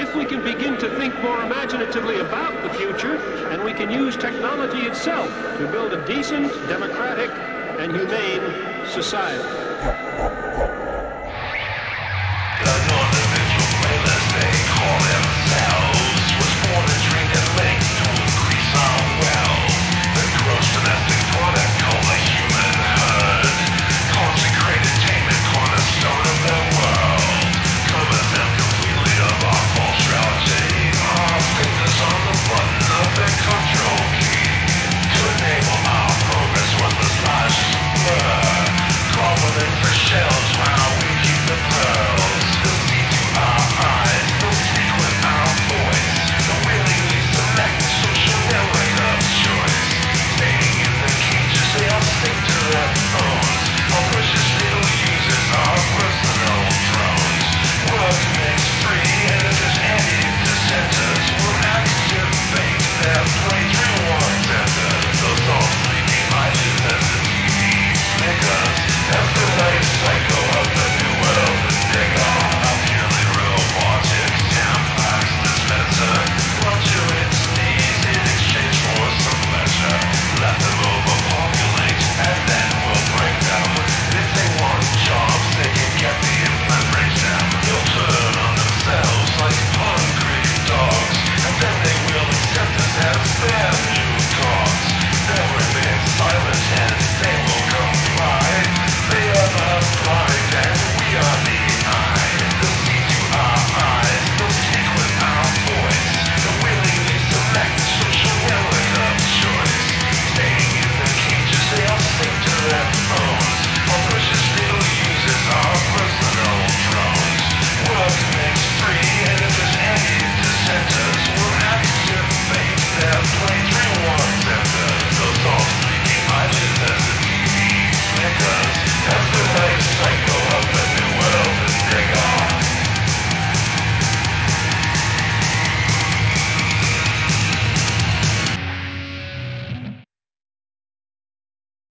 if we can begin to think more imaginatively about the future, and we can use technology itself to build a decent, democratic, and humane society.